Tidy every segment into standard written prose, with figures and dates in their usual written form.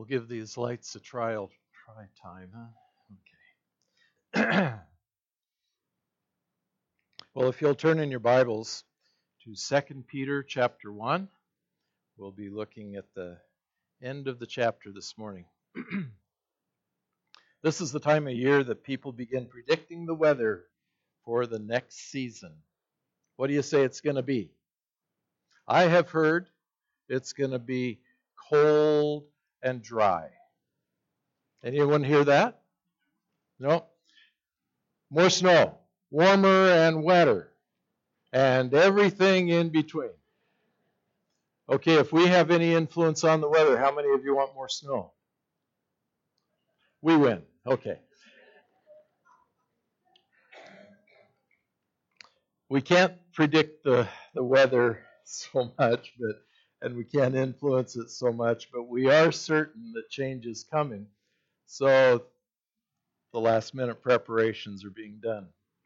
We'll give these lights a try time, huh? Okay. Well, if you'll turn in your Bibles to 2 Peter chapter 1, we'll be looking at the end of the chapter this morning. This is the time of year that people begin predicting the weather for the next season. What do you say it's going to be? I have heard it's going to be cold and dry. Anyone hear that? No? More snow, warmer and wetter, and everything in between. Okay, if we have any influence on the weather, how many of you want more snow? We win. Okay. We can't predict the weather so much, and we can't influence it so much, but we are certain that change is coming. So the last minute preparations are being done.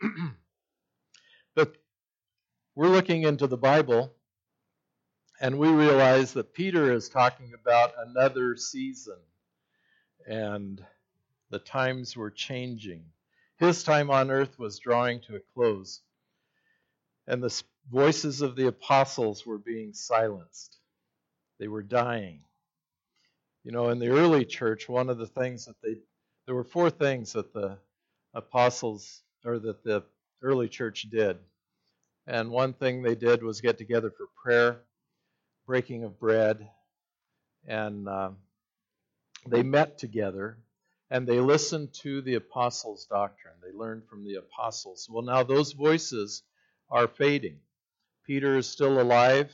But we're looking into the Bible, and we realize that Peter is talking about another season, and the times were changing. His time on earth was drawing to a close, and the voices of the apostles were being silenced. They were dying. You know, in the early church, one of the things that there were four things that the apostles, or that the early church did. And one thing they did was get together for prayer, breaking of bread, and they met together, and they listened to the apostles' doctrine. They learned from the apostles. Well, now those voices are fading. Peter is still alive.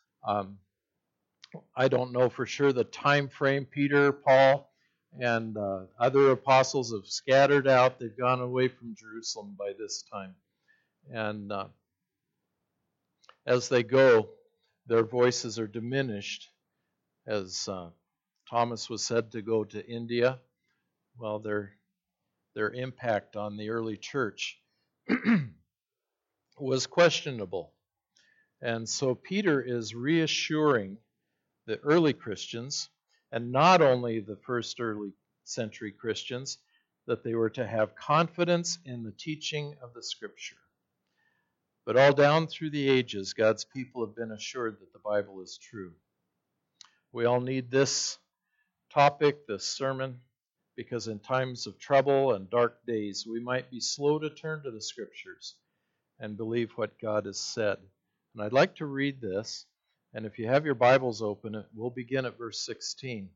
I don't know for sure the time frame. Peter, Paul, and other apostles have scattered out. They've gone away from Jerusalem by this time. And as they go, their voices are diminished. As Thomas was said to go to India, well, their impact on the early church was questionable. And so Peter is reassuring the early Christians, and not only the first early century Christians, that they were to have confidence in the teaching of the Scripture. But all down through the ages, God's people have been assured that the Bible is true. We all need this topic, this sermon, because in times of trouble and dark days, we might be slow to turn to the Scriptures and believe what God has said. And I'd like to read this, and if you have your Bibles open, we'll begin at verse 16.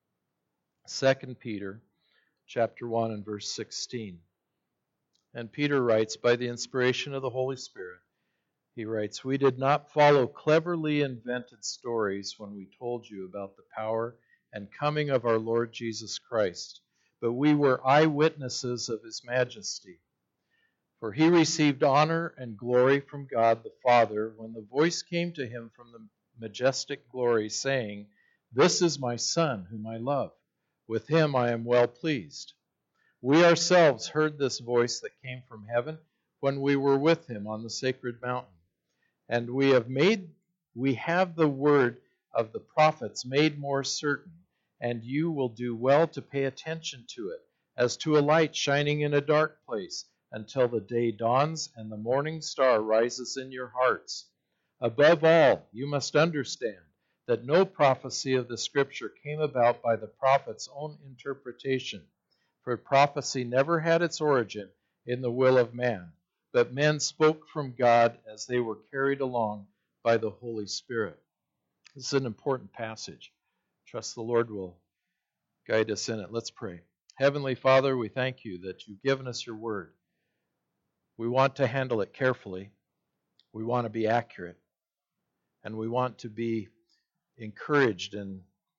2 Peter chapter 1 and verse 16. And Peter writes, by the inspiration of the Holy Spirit, he writes, we did not follow cleverly invented stories when we told you about the power and coming of our Lord Jesus Christ, but we were eyewitnesses of his majesty. For he received honor and glory from God the Father when the voice came to him from the majestic glory, saying, this is my Son, whom I love. With him I am well pleased. We ourselves heard this voice that came from heaven when we were with him on the sacred mountain. And we have the word of the prophets made more certain, and you will do well to pay attention to it, as to a light shining in a dark place, until the day dawns and the morning star rises in your hearts. Above all, you must understand that no prophecy of the Scripture came about by the prophet's own interpretation, for prophecy never had its origin in the will of man, but men spoke from God as they were carried along by the Holy Spirit. This is an important passage. Trust the Lord will guide us in it. Let's pray. Heavenly Father, we thank you that you've given us your word. We want to handle it carefully. We want to be accurate. And we want to be encouraged, and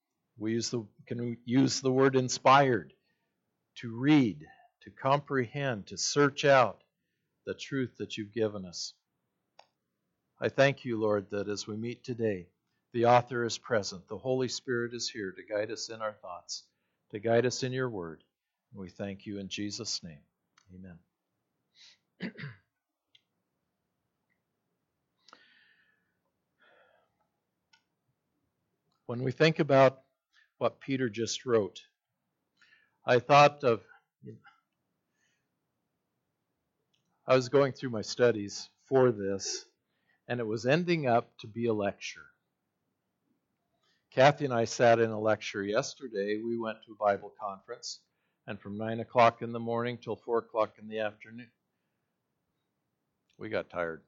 can use the word inspired to read, to comprehend, to search out the truth that you've given us. I thank you, Lord, that as we meet today, the author is present. The Holy Spirit is here to guide us in our thoughts, to guide us in your word. And we thank you in Jesus' name. Amen. When we think about what Peter just wrote. I was going through my studies for this, and it was ending up to be a lecture. Kathy and I sat in a lecture yesterday. We went to a Bible conference, and from 9 o'clock in the morning till 4 o'clock in the afternoon, we got tired.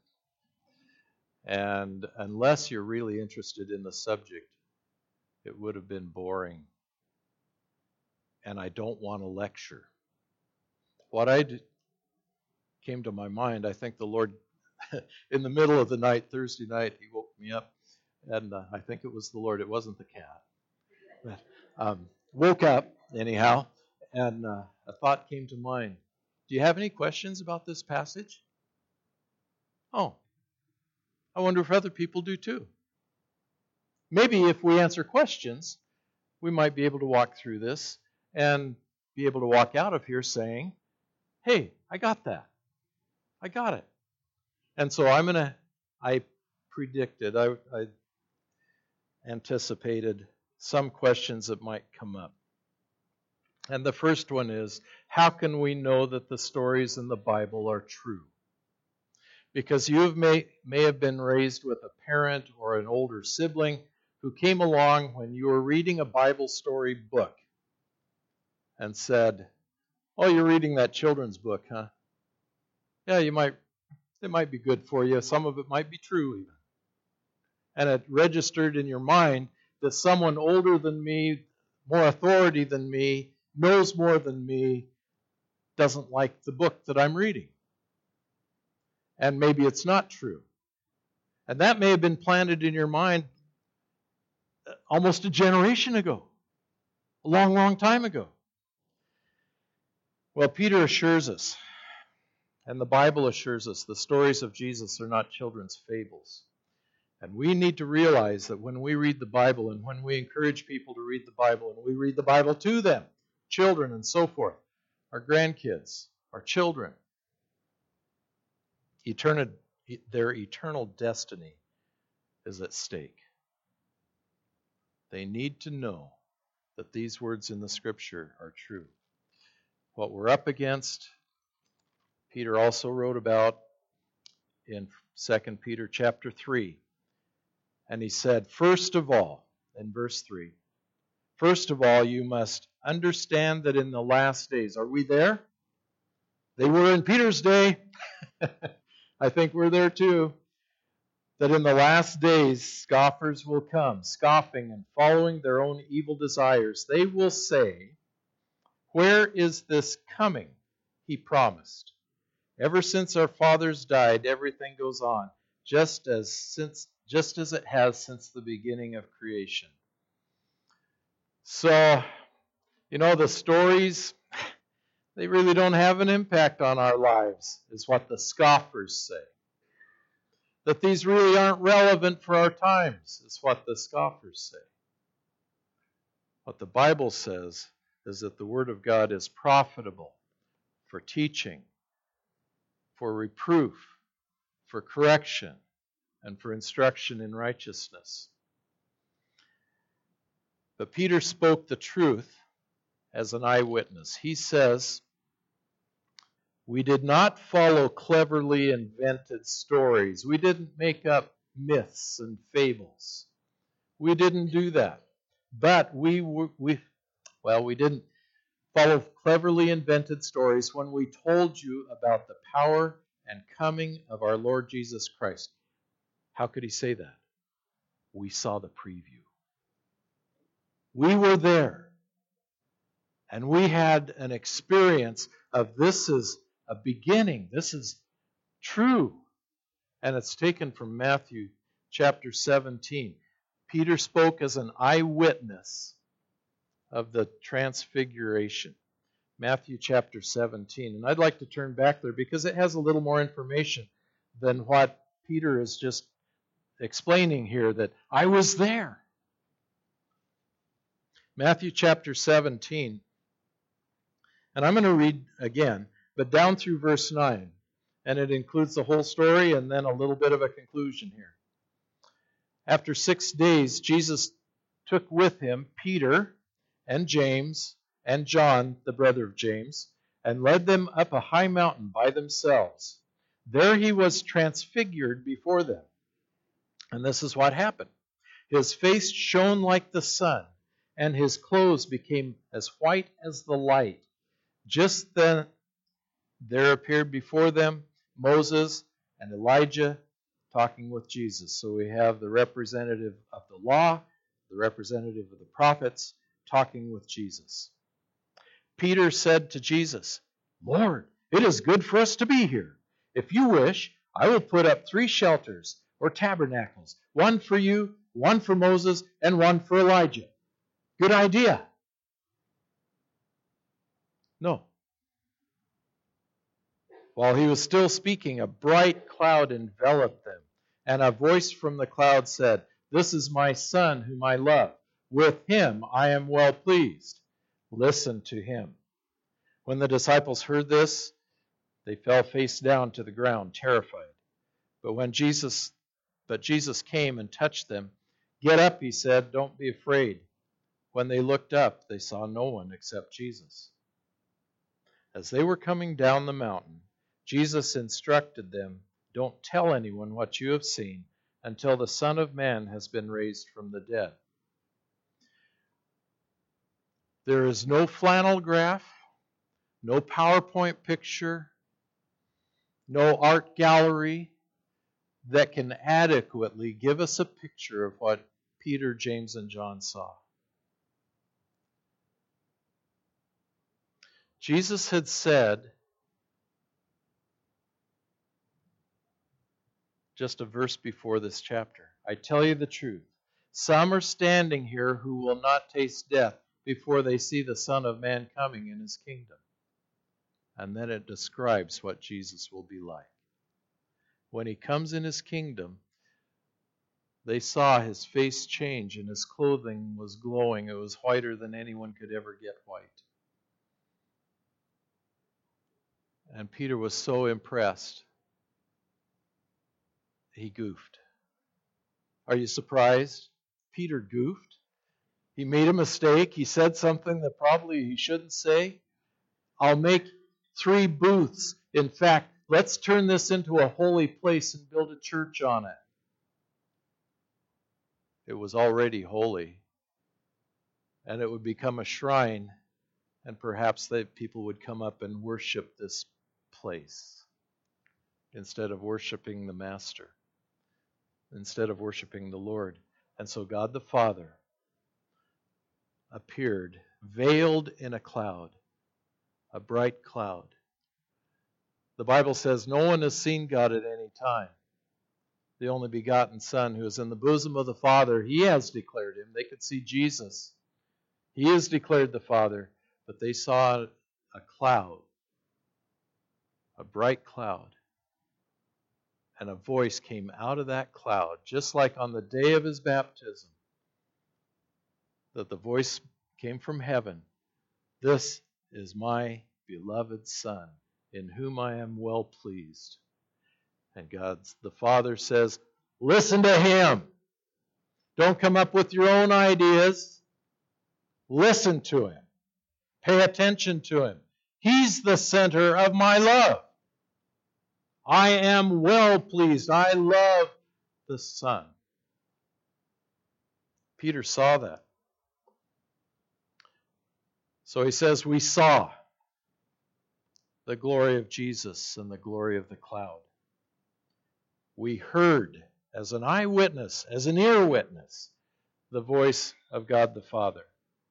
And unless you're really interested in the subject, it would have been boring. And I don't want to lecture. What came to my mind, I think the Lord, in the middle of the night, Thursday night, He woke me up, and I think it was the Lord, it wasn't the cat. But, woke up, anyhow, and a thought came to mind. Do you have any questions about this passage? Oh, I wonder if other people do too. Maybe if we answer questions, we might be able to walk through this and be able to walk out of here saying, hey, I got that. I got it. And so I predicted, I anticipated some questions that might come up. And the first one is, how can we know that the stories in the Bible are true? Because you may have been raised with a parent or an older sibling who came along when you were reading a Bible story book and said, oh, you're reading that children's book, huh? Yeah, it might be good for you. Some of it might be true even. And it registered in your mind that someone older than me, more authority than me, knows more than me, doesn't like the book that I'm reading. And maybe it's not true. And that may have been planted in your mind almost a generation ago, a long, long time ago. Well, Peter assures us, and the Bible assures us, the stories of Jesus are not children's fables. And we need to realize that when we read the Bible and when we encourage people to read the Bible and we read the Bible to them, children and so forth, our grandkids, our children, their eternal destiny is at stake. They need to know that these words in the Scripture are true. What we're up against, Peter also wrote about in 2 Peter chapter 3. And he said, first of all, in verse 3, first of all, you must understand that in the last days, are we there? They were in Peter's day. I think we're there too. That in the last days, scoffers will come, scoffing and following their own evil desires. They will say, where is this coming he promised? Ever since our fathers died, everything goes on, just as it has since the beginning of creation. So, the stories, they really don't have an impact on our lives, is what the scoffers say. That these really aren't relevant for our times, is what the scoffers say. What the Bible says is that the Word of God is profitable for teaching, for reproof, for correction, and for instruction in righteousness. But Peter spoke the truth as an eyewitness. He says, we did not follow cleverly invented stories. We didn't make up myths and fables. We didn't do that. But we didn't follow cleverly invented stories when we told you about the power and coming of our Lord Jesus Christ. How could he say that? We saw the preview. We were there. And we had an experience of this is a beginning. This is true. And it's taken from Matthew chapter 17. Peter spoke as an eyewitness of the transfiguration. Matthew chapter 17. And I'd like to turn back there because it has a little more information than what Peter is just explaining here, that I was there. Matthew chapter 17. And I'm going to read again, but down through verse 9. And it includes the whole story and then a little bit of a conclusion here. After 6 days, Jesus took with him Peter, and James and John, the brother of James, and led them up a high mountain by themselves. There he was transfigured before them. And this is what happened. His face shone like the sun, and his clothes became as white as the light. Just then there appeared before them Moses and Elijah talking with Jesus. So we have the representative of the law, the representative of the prophets, talking with Jesus. Peter said to Jesus, "Lord, it is good for us to be here. If you wish, I will put up 3 shelters or tabernacles, one for you, one for Moses, and one for Elijah." Good idea. No. While he was still speaking, a bright cloud enveloped them, and a voice from the cloud said, "This is my Son whom I love. With him I am well pleased. Listen to him." When the disciples heard this, they fell face down to the ground, terrified. But Jesus came and touched them. "Get up," he said, "don't be afraid." When they looked up, they saw no one except Jesus. As they were coming down the mountain, Jesus instructed them, "Don't tell anyone what you have seen until the Son of Man has been raised from the dead." There is no flannel graph, no PowerPoint picture, no art gallery that can adequately give us a picture of what Peter, James, and John saw. Jesus had said, just a verse before this chapter, "I tell you the truth, some are standing here who will not taste death before they see the Son of Man coming in his kingdom." And then it describes what Jesus will be like. When he comes in his kingdom, they saw his face change and his clothing was glowing. It was whiter than anyone could ever get white. And Peter was so impressed, he goofed. Are you surprised? Peter goofed. He made a mistake. He said something that probably he shouldn't say. "I'll make 3 booths. In fact, let's turn this into a holy place and build a church on it." It was already holy, and it would become a shrine, and perhaps people would come up and worship this place instead of worshiping the Master, instead of worshiping the Lord. And so God the Father appeared, veiled in a cloud, a bright cloud. The Bible says no one has seen God at any time. The only begotten Son who is in the bosom of the Father, he has declared him. They could see Jesus. He has declared the Father, but they saw a cloud, a bright cloud. And a voice came out of that cloud, just like on the day of his baptism, that the voice came from heaven. "This is my beloved Son, in whom I am well pleased." And God the Father says, "Listen to him. Don't come up with your own ideas. Listen to him. Pay attention to him. He's the center of my love. I am well pleased. I love the Son." Peter saw that. So he says, we saw the glory of Jesus and the glory of the cloud. We heard, as an eyewitness, as an ear witness, the voice of God the Father.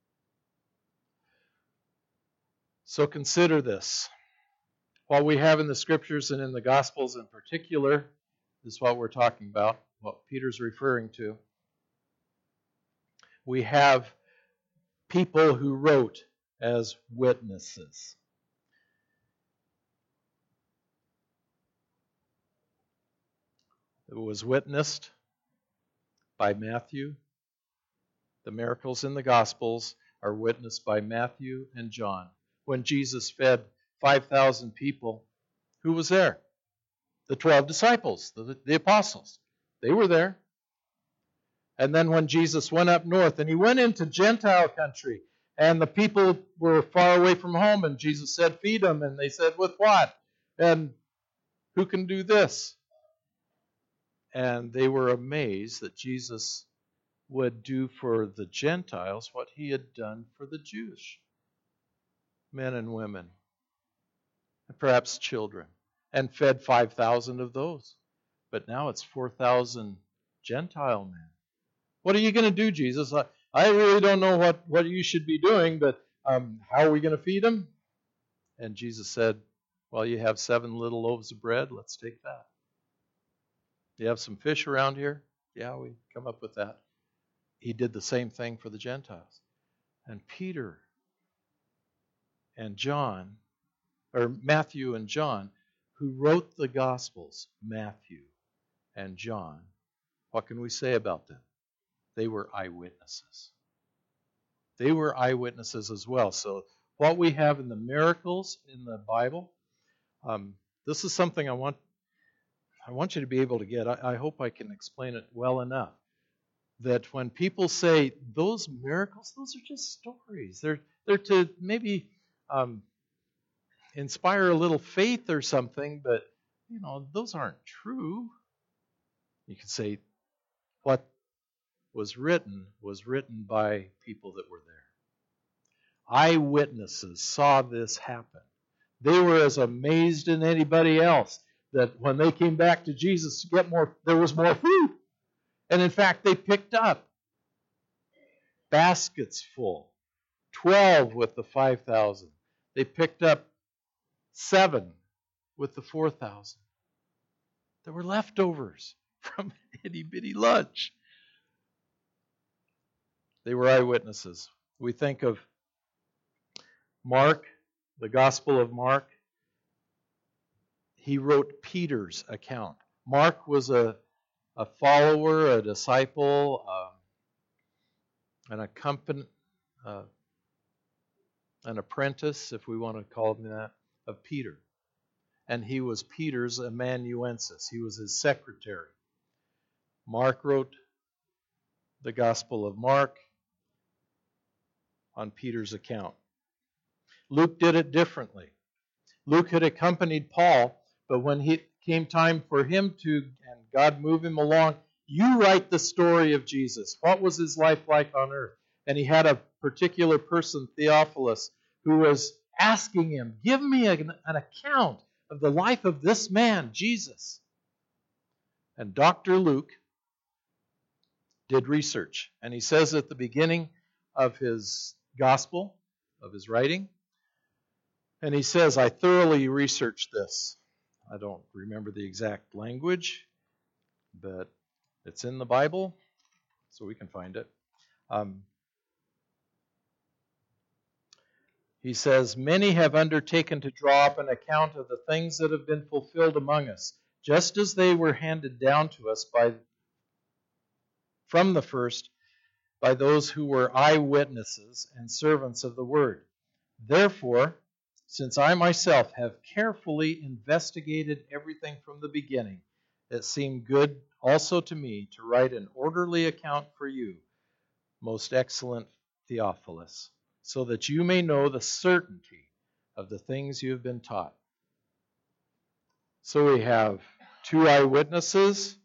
So consider this. What we have in the Scriptures and in the Gospels in particular is what we're talking about, what Peter's referring to. We have people who wrote as witnesses. It was witnessed by Matthew. The miracles in the Gospels are witnessed by Matthew and John. When Jesus fed 5,000 people, who was there? The 12 disciples, the apostles. They were there. And then when Jesus went up north, and he went into Gentile country, And the people were far away from home, and Jesus said, feed them. And they said, with what? And who can do this? And they were amazed that Jesus would do for the Gentiles what he had done for the Jewish men and women, and perhaps children, and fed 5,000 of those. But now it's 4,000 Gentile men. What are you going to do, Jesus? I really don't know what you should be doing, but how are we going to feed them? And Jesus said, well, you have 7 little loaves of bread. Let's take that. You have some fish around here? Yeah, we come up with that. He did the same thing for the Gentiles. And Peter and John, or Matthew and John, who wrote the Gospels, Matthew and John, what can we say about them? They were eyewitnesses. They were eyewitnesses as well. So what we have in the miracles in the Bible, this is something I want you to be able to get. I hope I can explain it well enough. That when people say those miracles, those are just stories. They're to maybe inspire a little faith or something, but those aren't true. You could say what was written by people that were there. Eyewitnesses saw this happen. They were as amazed as anybody else that when they came back to Jesus to get more, there was more food. And in fact, they picked up baskets full, 12 with the 5,000. They picked up 7 with the 4,000. There were leftovers from itty-bitty lunch. They were eyewitnesses. We think of Mark, the Gospel of Mark. He wrote Peter's account. Mark was a follower, a disciple, an apprentice, if we want to call him that, of Peter. And he was Peter's amanuensis. He was his secretary. Mark wrote the Gospel of Mark on Peter's account. Luke did it differently. Luke had accompanied Paul, but when it came time for him to, and God moved him along, you write the story of Jesus. What was his life like on earth? And he had a particular person, Theophilus, who was asking him, give me an account of the life of this man, Jesus. And Dr. Luke did research. And he says at the beginning of his gospel, of his writing, and he says, I thoroughly researched this. I don't remember the exact language, but it's in the Bible, so we can find it. He says, many have undertaken to draw up an account of the things that have been fulfilled among us, just as they were handed down to us from the first by those who were eyewitnesses and servants of the word. Therefore, since I myself have carefully investigated everything from the beginning, it seemed good also to me to write an orderly account for you, most excellent Theophilus, so that you may know the certainty of the things you have been taught. So we have 2 eyewitnesses,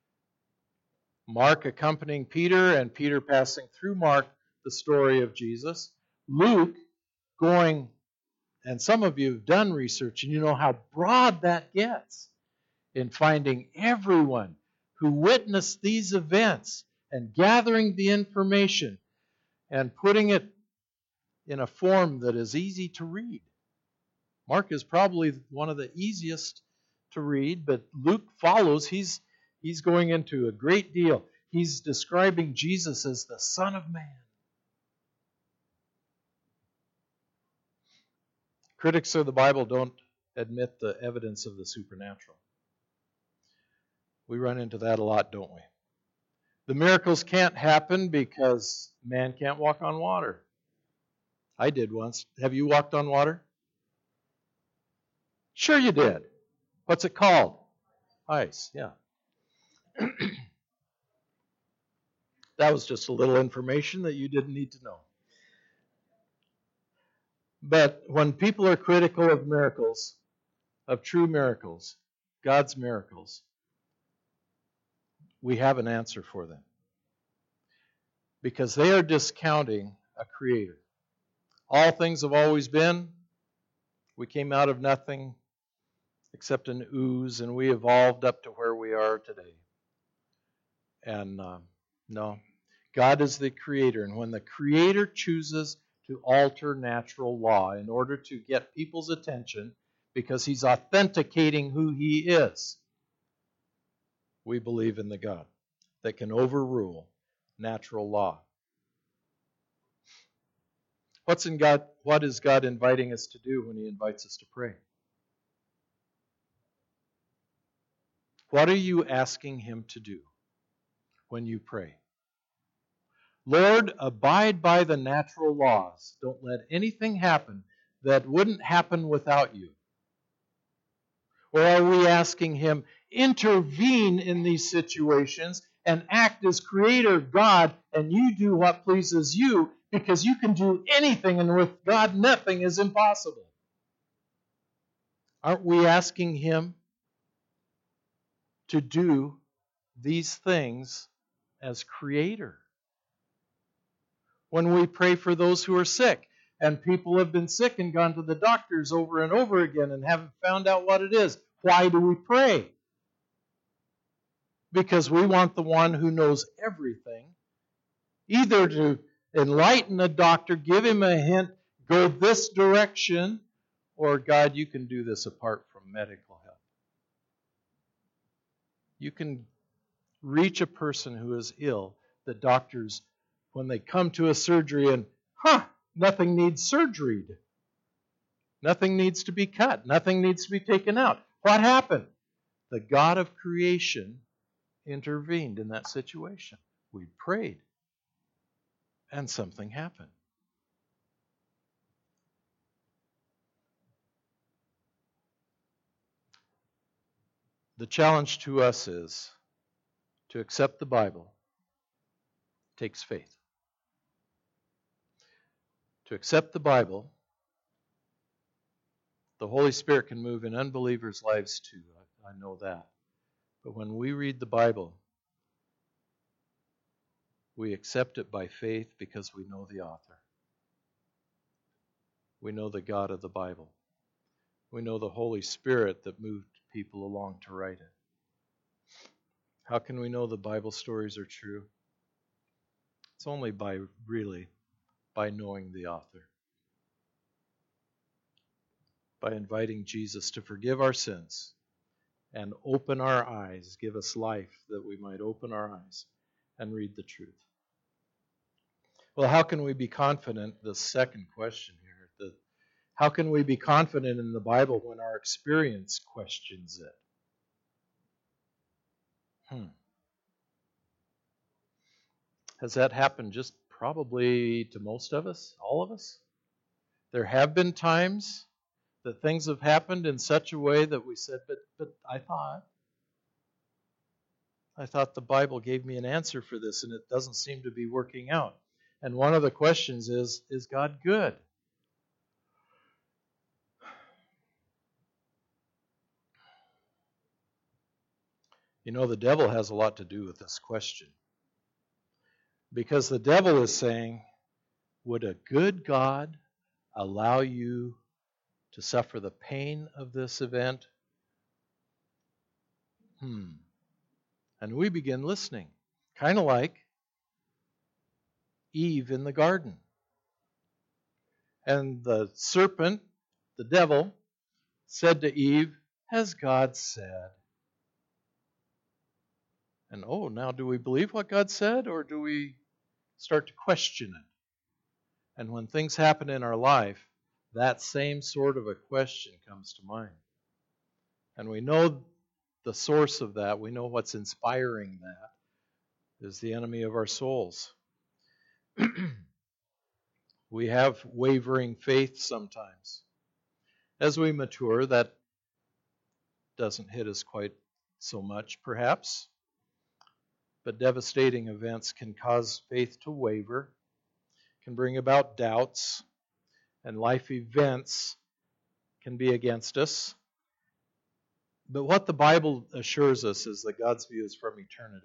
Mark accompanying Peter, and Peter passing through Mark the story of Jesus. Luke going, and some of you have done research, and you know how broad that gets in finding everyone who witnessed these events and gathering the information and putting it in a form that is easy to read. Mark is probably one of the easiest to read, but Luke follows. He's going into a great deal. He's describing Jesus as the Son of Man. Critics of the Bible don't admit the evidence of the supernatural. We run into that a lot, don't we? The miracles can't happen because man can't walk on water. I did once. Have you walked on water? Sure you did. What's it called? Ice, yeah. That was just a little information that you didn't need to know. But when people are critical of miracles, of true miracles, God's miracles, we have an answer for them. Because they are discounting a creator. All things have always been. We came out of nothing except an ooze, and we evolved up to where we are today. And no, God is the creator. And when the creator chooses to alter natural law in order to get people's attention because he's authenticating who he is, we believe in the God that can overrule natural law. What is God inviting us to do when he invites us to pray? What are you asking him to do when you pray? Lord, abide by the natural laws. Don't let anything happen that wouldn't happen without you. Or are we asking him, intervene in these situations and act as creator God, and you do what pleases you, because you can do anything, and with God nothing is impossible? Aren't we asking him to do these things as creator? When we pray for those who are sick, and people have been sick and gone to the doctors over and over again and haven't found out what it is, why do we pray? Because we want the one who knows everything either to enlighten the doctor, give him a hint, go this direction, or God, you can do this apart from medical help. You can reach a person who is ill, the doctors, when they come to a surgery and, nothing needs surgery. Nothing needs to be cut. Nothing needs to be taken out. What happened? The God of creation intervened in that situation. We prayed, and something happened. The challenge to us is to accept the Bible takes faith. To accept the Bible, the Holy Spirit can move in unbelievers' lives too. I know that. But when we read the Bible, we accept it by faith because we know the author. We know the God of the Bible. We know the Holy Spirit that moved people along to write it. How can we know the Bible stories are true? It's only by knowing the author. By inviting Jesus to forgive our sins and open our eyes, give us life that we might open our eyes and read the truth. Well, how can we be confident? The second question here. How can we be confident in the Bible when our experience questions it? Has that happened just probably to most of us, all of us? There have been times that things have happened in such a way that we said, but I thought the Bible gave me an answer for this, and it doesn't seem to be working out. And one of the questions is God good? You know, the devil has a lot to do with this question. Because the devil is saying, would a good God allow you to suffer the pain of this event? And we begin listening, kind of like Eve in the garden. And the serpent, the devil, said to Eve, has God said? And now do we believe what God said, or do we start to question it? And when things happen in our life, that same sort of a question comes to mind. And we know the source of that. We know what's inspiring that is the enemy of our souls. We have wavering faith sometimes. As we mature, that doesn't hit us quite so much, perhaps. But devastating events can cause faith to waver, can bring about doubts, and life events can be against us. But what the Bible assures us is that God's view is from eternity.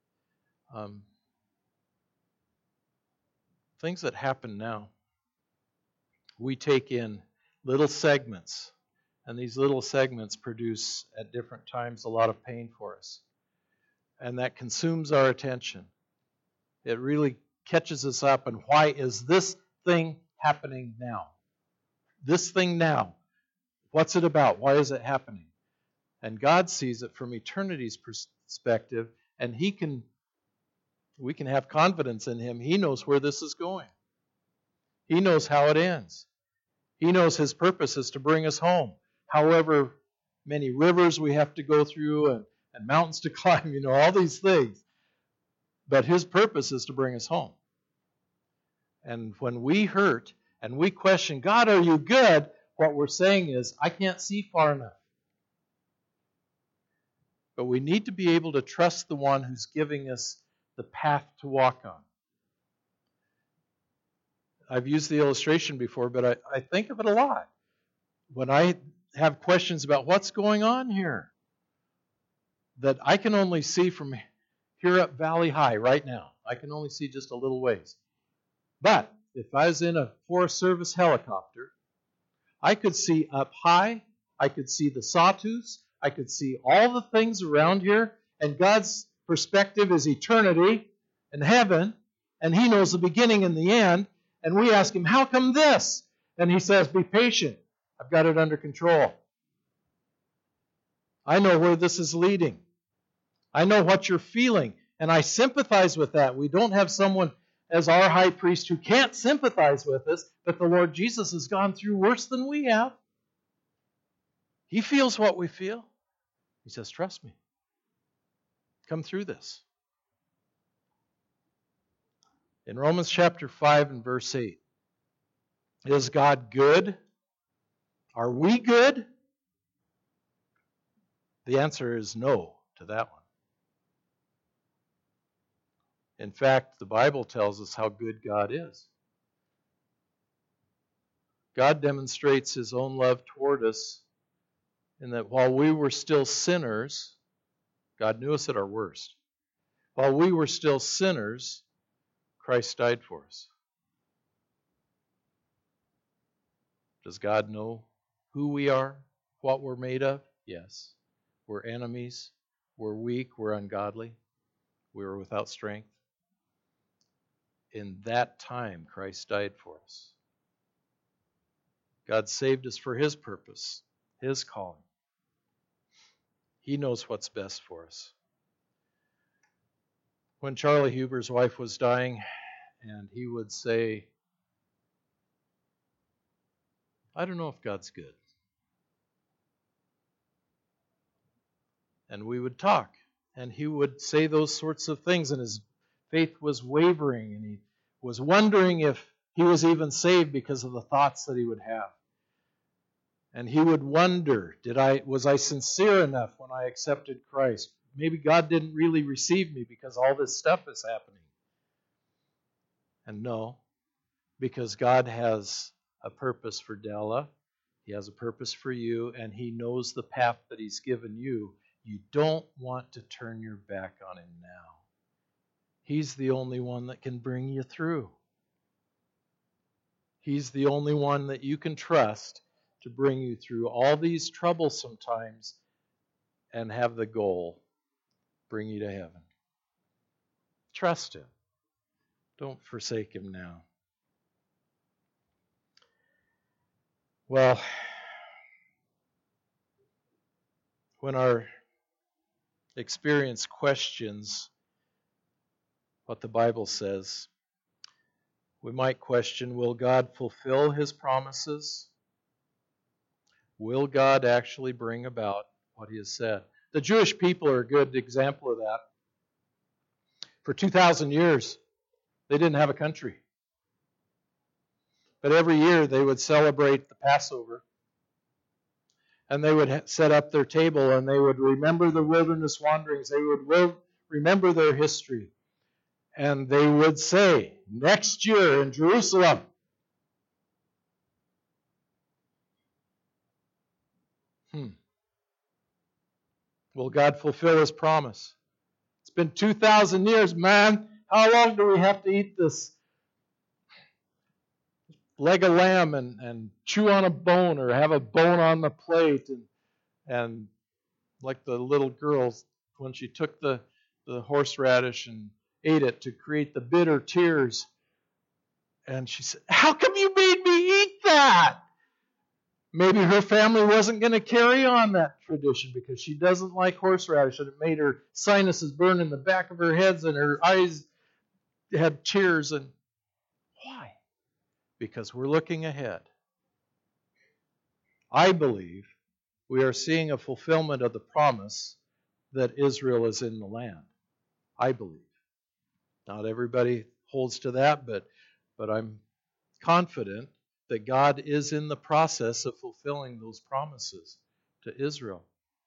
Things that happen now, we take in little segments, and these little segments produce at different times a lot of pain for us. And that consumes our attention. It really catches us up. And why is this thing happening now? This thing now. What's it about? Why is it happening? And God sees it from eternity's perspective, and we can have confidence in Him. He knows where this is going. He knows how it ends. He knows His purpose is to bring us home. However many rivers we have to go through and mountains to climb, all these things. But His purpose is to bring us home. And when we hurt and we question, God, are you good? What we're saying is, I can't see far enough. But we need to be able to trust the one who's giving us the path to walk on. I've used the illustration before, but I think of it a lot. When I have questions about what's going on here, that I can only see from here up Valley High right now. I can only see just a little ways. But if I was in a Forest Service helicopter, I could see up high, I could see the sawtooths, I could see all the things around here, and God's perspective is eternity and heaven, and He knows the beginning and the end, and we ask Him, how come this? And He says, be patient. I've got it under control. I know where this is leading. I know what you're feeling, and I sympathize with that. We don't have someone as our high priest who can't sympathize with us, but the Lord Jesus has gone through worse than we have. He feels what we feel. He says, trust me. Come through this. In Romans chapter 5 and verse 8, is God good? Are we good? The answer is no to that one. In fact, the Bible tells us how good God is. God demonstrates His own love toward us in that while we were still sinners, God knew us at our worst. While we were still sinners, Christ died for us. Does God know who we are, what we're made of? Yes. We're enemies. We're weak. We're ungodly. We were without strength. In that time, Christ died for us. God saved us for His purpose, His calling. He knows what's best for us. When Charlie Huber's wife was dying, and he would say, I don't know if God's good. And we would talk, and he would say those sorts of things, and his faith was wavering, and he was wondering if he was even saved because of the thoughts that he would have. And he would wonder, was I sincere enough when I accepted Christ? Maybe God didn't really receive me because all this stuff is happening. And no, because God has a purpose for Della. He has a purpose for you, and He knows the path that He's given you. You don't want to turn your back on Him now. He's the only one that can bring you through. He's the only one that you can trust to bring you through all these troublesome times and have the goal, bring you to heaven. Trust Him. Don't forsake Him now. Well, when our experience questions what the Bible says, we might question, will God fulfill His promises? Will God actually bring about what He has said? The Jewish people are a good example of that. For 2,000 years, they didn't have a country. But every year they would celebrate the Passover. And they would set up their table and they would remember the wilderness wanderings. They would remember their history. And they would say, next year in Jerusalem, Will God fulfill His promise? It's been 2,000 years, man. How long do we have to eat this leg of lamb and chew on a bone or have a bone on the plate? And like the little girl, when she took the horseradish and ate it to create the bitter tears. And she said, "How come you made me eat that?" Maybe her family wasn't going to carry on that tradition because she doesn't like horseradish, and it made her sinuses burn in the back of her head and her eyes had tears. And why? Because we're looking ahead. I believe we are seeing a fulfillment of the promise that Israel is in the land. I believe. Not everybody holds to that, but I'm confident that God is in the process of fulfilling those promises to Israel.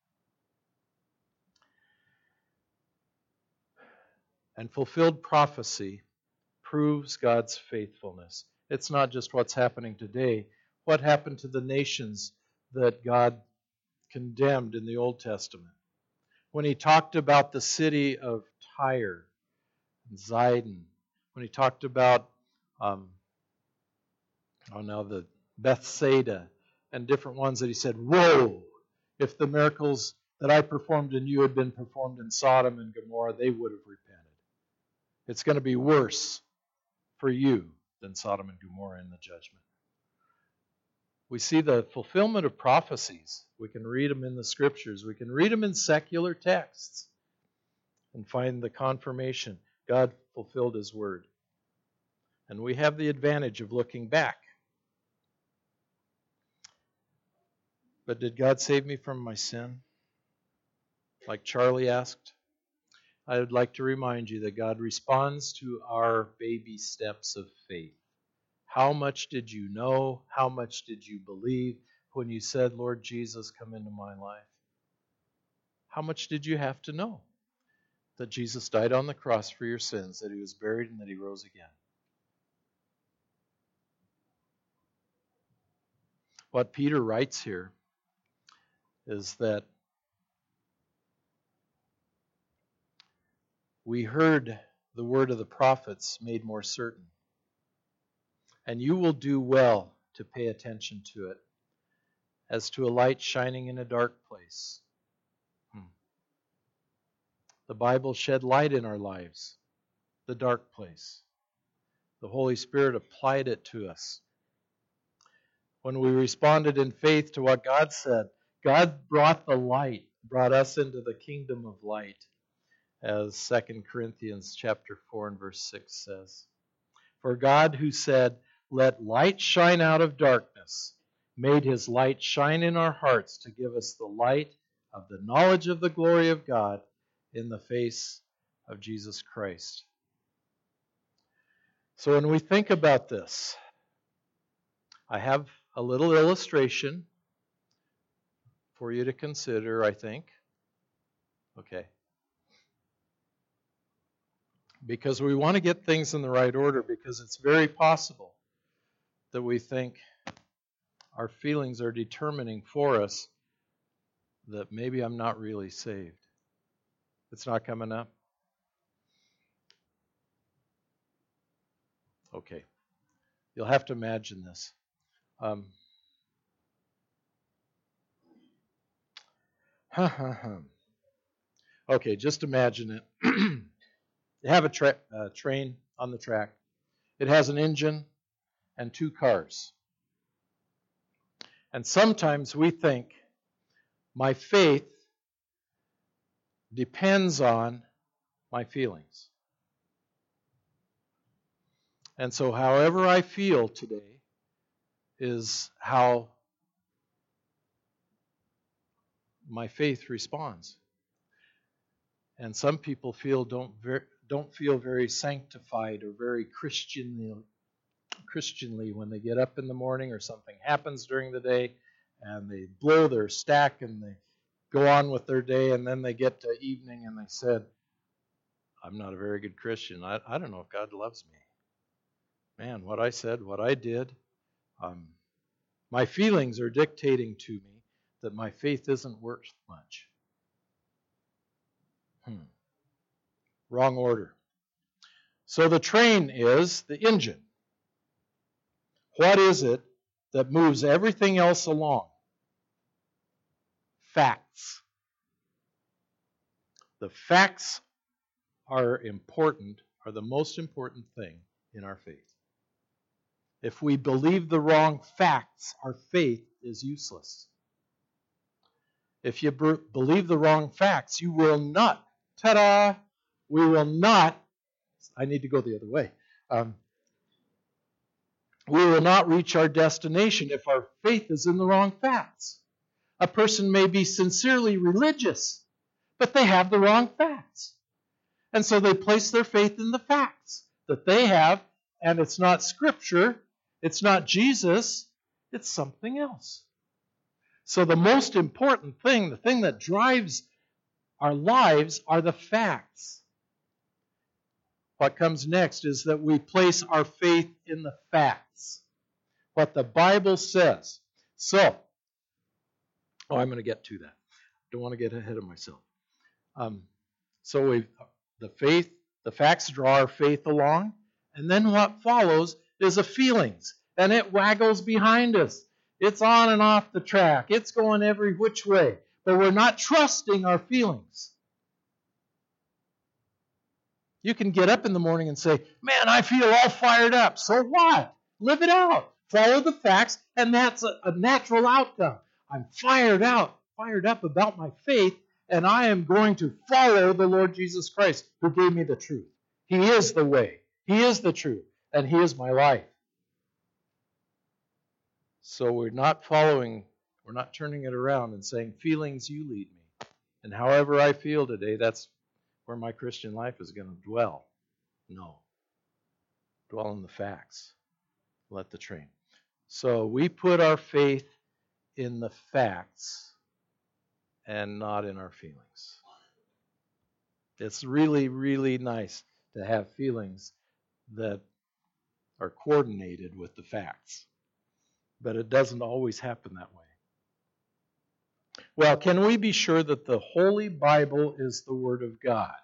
And fulfilled prophecy proves God's faithfulness. It's not just what's happening today. What happened to the nations that God condemned in the Old Testament? When He talked about the city of Tyre and Zidon, when He talked about the Bethsaida and different ones that He said, "Woe, if the miracles that I performed in you had been performed in Sodom and Gomorrah, they would have repented. It's going to be worse for you than Sodom and Gomorrah in the judgment." We see the fulfillment of prophecies. We can read them in the Scriptures. We can read them in secular texts and find the confirmation. God fulfilled His word. And we have the advantage of looking back. But did God save me from my sin? Like Charlie asked. I would like to remind you that God responds to our baby steps of faith. How much did you know? How much did you believe when you said, "Lord Jesus, come into my life"? How much did you have to know? That Jesus died on the cross for your sins, that He was buried, and that He rose again. What Peter writes here is that we heard the word of the prophets made more certain. And you will do well to pay attention to it, as to a light shining in a dark place. The Bible shed light in our lives, the dark place. The Holy Spirit applied it to us. When we responded in faith to what God said, God brought the light, brought us into the kingdom of light, as 2 Corinthians chapter 4 and verse 6 says. For God, who said, "Let light shine out of darkness," made His light shine in our hearts to give us the light of the knowledge of the glory of God in the face of Jesus Christ. So when we think about this, I have a little illustration for you to consider, I think. Okay. Because we want to get things in the right order, because it's very possible that we think our feelings are determining for us that maybe I'm not really saved. It's not coming up? Okay. You'll have to imagine this. Okay, just imagine it. You have a train on the track. It has an engine and two cars. And sometimes we think my faith depends on my feelings. And so however I feel today is how my faith responds. And some people don't feel very sanctified or very Christianly when they get up in the morning, or something happens during the day and they blow their stack and they go on with their day, and then they get to evening and they said, "I'm not a very good Christian. I don't know if God loves me. Man, what I said, what I did, my feelings are dictating to me that my faith isn't worth much." Wrong order. So the train is the engine. What is it that moves everything else along? Facts. The facts are the most important thing in our faith. If we believe the wrong facts, our faith is useless. If you believe the wrong facts, you will not, we will not, I need to go the other way. We will not reach our destination if our faith is in the wrong facts. A person may be sincerely religious, but they have the wrong facts. And so they place their faith in the facts that they have, and it's not Scripture, it's not Jesus, it's something else. So the most important thing, the thing that drives our lives, are the facts. What comes next is that we place our faith in the facts, what the Bible says. So, I'm going to get to that. Don't want to get ahead of myself. The facts draw our faith along, and then what follows is the feelings, and it waggles behind us. It's on and off the track. It's going every which way, but we're not trusting our feelings. You can get up in the morning and say, man, I feel all fired up. So what? Live it out. Follow the facts, and that's a natural outcome. I'm fired up about my faith, and I am going to follow the Lord Jesus Christ, who gave me the truth. He is the way. He is the truth, and He is my life. So we're not turning it around and saying, feelings, you lead me. And however I feel today, that's where my Christian life is going to dwell. No. Dwell in the facts. Let the train. So we put our faith in the facts and not in our feelings. It's really, really nice to have feelings that are coordinated with the facts. But it doesn't always happen that way. Well, can we be sure that the Holy Bible is the Word of God?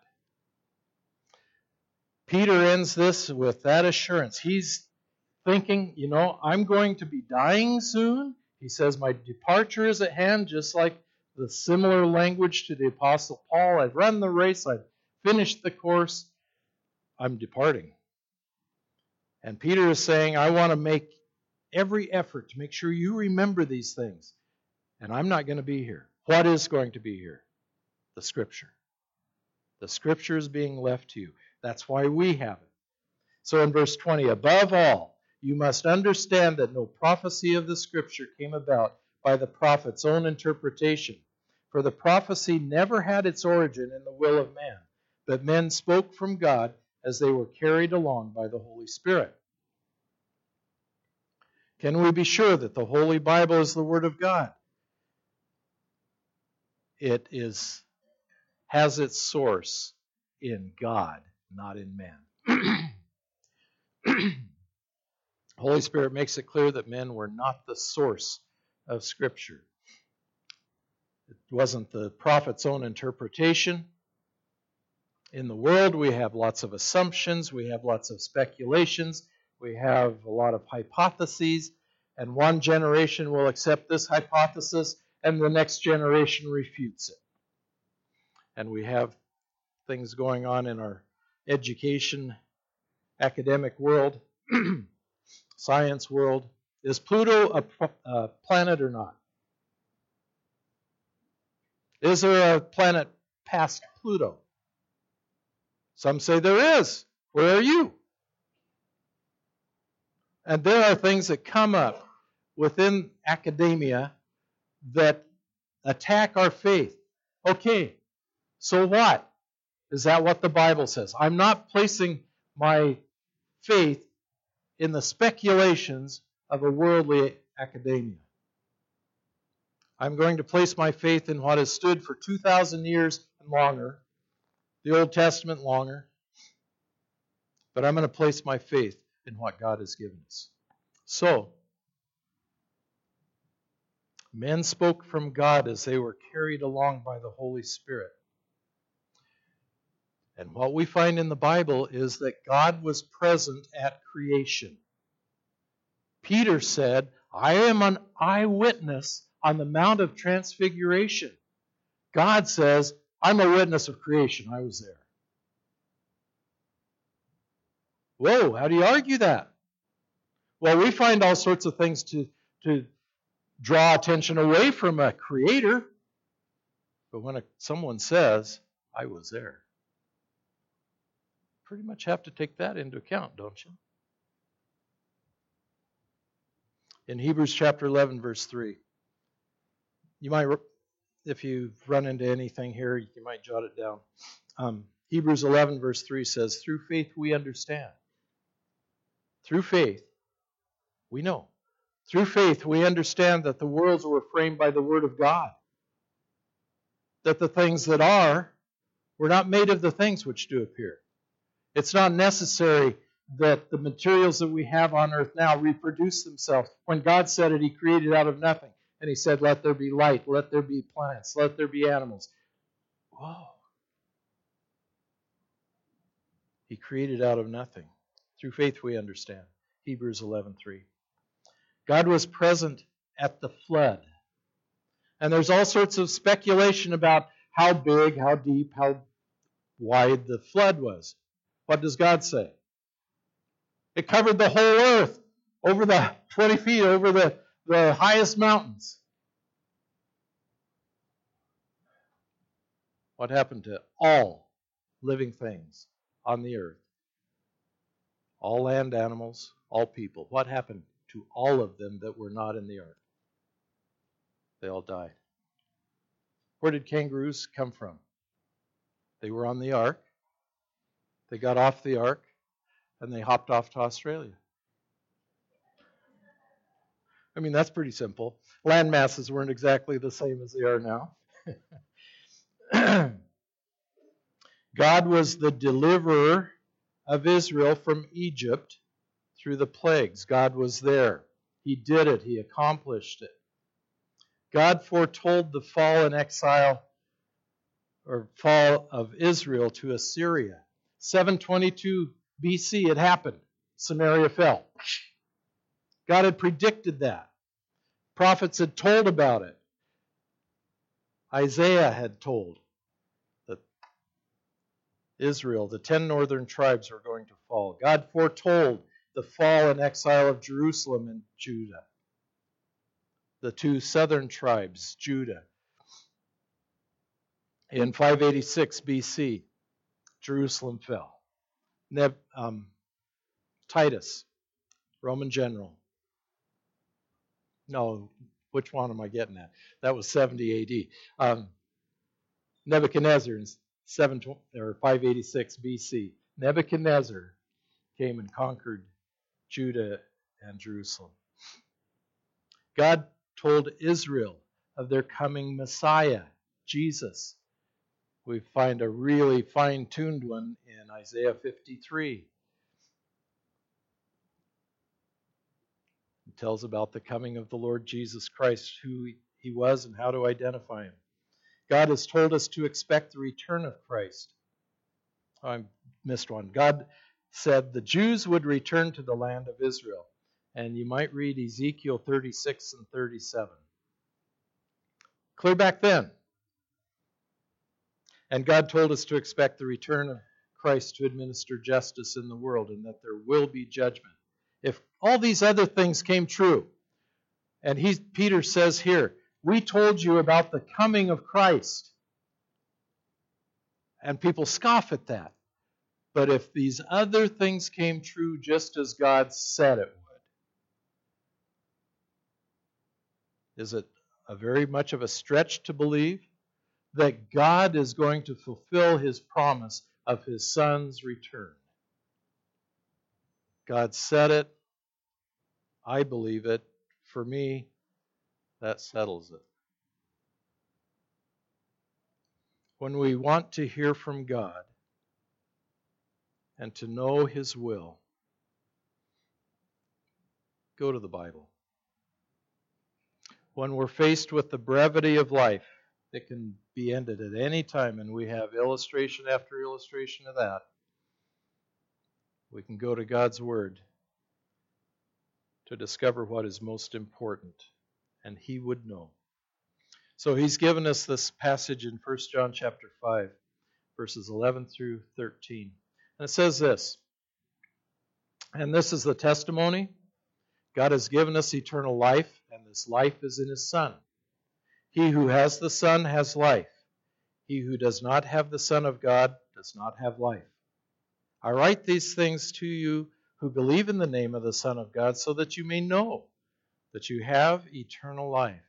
Peter ends this with that assurance. He's thinking, I'm going to be dying soon. He says, my departure is at hand, just like the similar language to the Apostle Paul. I've run the race. I've finished the course. I'm departing. And Peter is saying, I want to make every effort to make sure you remember these things. And I'm not going to be here. What is going to be here? The Scripture. The Scripture is being left to you. That's why we have it. So in verse 20, above all, you must understand that no prophecy of the Scripture came about by the prophet's own interpretation. For the prophecy never had its origin in the will of man, but men spoke from God as they were carried along by the Holy Spirit. Can we be sure that the Holy Bible is the Word of God? It has its source in God, not in man. Holy Spirit makes it clear that men were not the source of Scripture. It wasn't the prophet's own interpretation. In the world, we have lots of assumptions, we have lots of speculations, we have a lot of hypotheses, and one generation will accept this hypothesis, and the next generation refutes it. And we have things going on in our education, academic world, science world. Is Pluto a planet or not? Is there a planet past Pluto? Some say there is. Where are you? And there are things that come up within academia that attack our faith. Okay, so what? Is that what the Bible says? I'm not placing my faith in the speculations of a worldly academia. I'm going to place my faith in what has stood for 2,000 years and longer, the Old Testament longer, but I'm going to place my faith in what God has given us. So, men spoke from God as they were carried along by the Holy Spirit. And what we find in the Bible is that God was present at creation. Peter said, I am an eyewitness on the Mount of Transfiguration. God says, I'm a witness of creation. I was there. Whoa, how do you argue that? Well, we find all sorts of things to draw attention away from a creator. But when someone says, I was there, pretty much have to take that into account, don't you? In Hebrews chapter 11, verse 3, you might, if you run into anything here, you might jot it down. Hebrews 11, verse 3 says, through faith we understand. Through faith, we know. Through faith we understand that the worlds were framed by the word of God. That the things that are were not made of the things which do appear. It's not necessary that the materials that we have on earth now reproduce themselves. When God said it, He created out of nothing. And He said, let there be light, let there be plants, let there be animals. Whoa. He created out of nothing. Through faith we understand. Hebrews 11:3. God was present at the flood. And there's all sorts of speculation about how big, how deep, how wide the flood was. What does God say? It covered the whole earth, over the 20 feet, over the highest mountains. What happened to all living things on the earth? All land animals, all people. What happened to all of them that were not in the ark? They all died. Where did kangaroos come from? They were on the ark. They got off the ark, and they hopped off to Australia. I mean, that's pretty simple. Land masses weren't exactly the same as they are now. God was the deliverer of Israel from Egypt through the plagues. God was there. He did it. He accomplished it. God foretold the fall and exile or fall of Israel to Assyria. 722 BC it happened. Samaria fell. God had predicted that. Prophets had told about it. Isaiah had told that Israel, the 10 northern tribes, were going to fall. God foretold the fall and exile of Jerusalem and Judah. The 2 southern tribes, Judah. In 586 BC, Jerusalem fell. Titus, Roman general. No, which one am I getting at? That was 70 AD. Nebuchadnezzar in 586 BC. Nebuchadnezzar came and conquered Judah and Jerusalem. God told Israel of their coming Messiah, Jesus. We find a really fine-tuned one in Isaiah 53. It tells about the coming of the Lord Jesus Christ, who He was and how to identify Him. God has told us to expect the return of Christ. Oh, I missed one. God said the Jews would return to the land of Israel. And you might read Ezekiel 36 and 37. Clear back then. And God told us to expect the return of Christ to administer justice in the world and that there will be judgment. If all these other things came true, and Peter says here, we told you about the coming of Christ. And people scoff at that. But if these other things came true just as God said it would, is it a very much of a stretch to believe that God is going to fulfill His promise of His Son's return? God said it. I believe it. For me, that settles it. When we want to hear from God and to know His will, go to the Bible. When we're faced with the brevity of life, it can be ended at any time, and we have illustration after illustration of that. We can go to God's Word to discover what is most important, and He would know. So He's given us this passage in 1 John chapter 5, verses 11 through 13. And it says this, "And this is the testimony. God has given us eternal life, and this life is in His Son. He who has the Son has life. He who does not have the Son of God does not have life. I write these things to you who believe in the name of the Son of God, so that you may know that you have eternal life."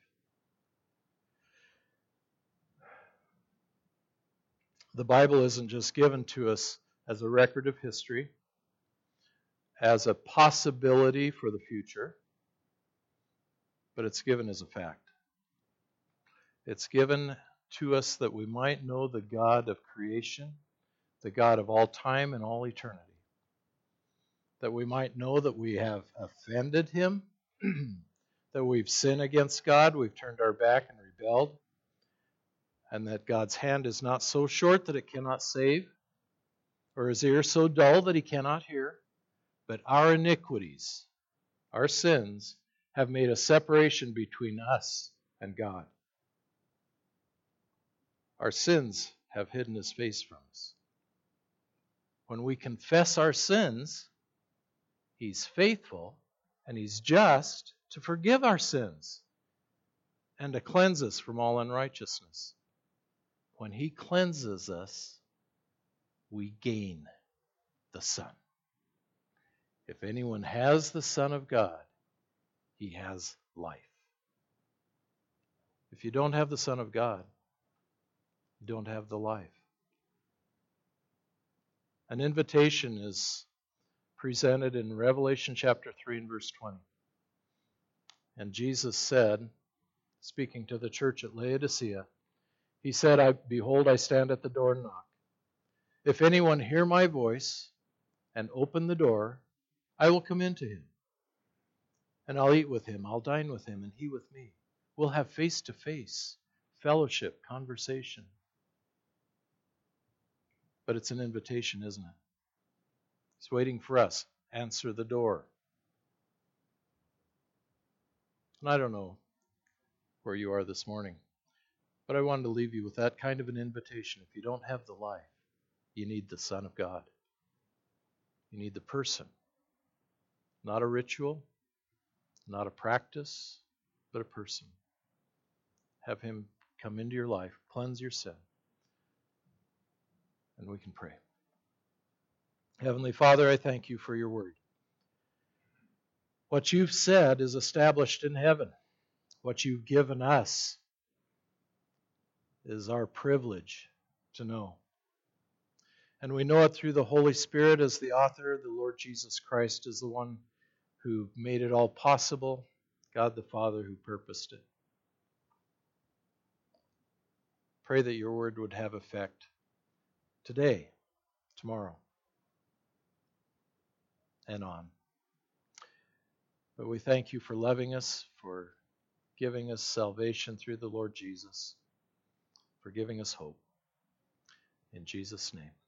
The Bible isn't just given to us as a record of history, as a possibility for the future, but it's given as a fact. It's given to us that we might know the God of creation, the God of all time and all eternity. That we might know that we have offended Him, that we've sinned against God, we've turned our back and rebelled, and that God's hand is not so short that it cannot save, or His ear so dull that He cannot hear, but our iniquities, our sins, have made a separation between us and God. Our sins have hidden His face from us. When we confess our sins, He's faithful and He's just to forgive our sins and to cleanse us from all unrighteousness. When He cleanses us, we gain the Son. If anyone has the Son of God, he has life. If you don't have the Son of God, you don't have the life. An invitation is presented in Revelation chapter 3 and verse 20. And Jesus said, speaking to the church at Laodicea, He said, "Behold, I stand at the door and knock. If anyone hear my voice and open the door, I will come into him. And I'll eat with him, I'll dine with him, and he with me. We'll have face-to-face fellowship, conversation." But it's an invitation, isn't it? He's waiting for us. Answer the door. And I don't know where you are this morning, but I wanted to leave you with that kind of an invitation. If you don't have the life, you need the Son of God. You need the person. Not a ritual, not a practice, but a person. Have Him come into your life, cleanse your sin, and we can pray. Heavenly Father, I thank You for Your word. What You've said is established in heaven. What You've given us is our privilege to know. And we know it through the Holy Spirit as the author. The Lord Jesus Christ is the one who made it all possible. God the Father who purposed it. Pray that Your word would have effect today, tomorrow, and on. But we thank You for loving us, for giving us salvation through the Lord Jesus, for giving us hope. In Jesus' name.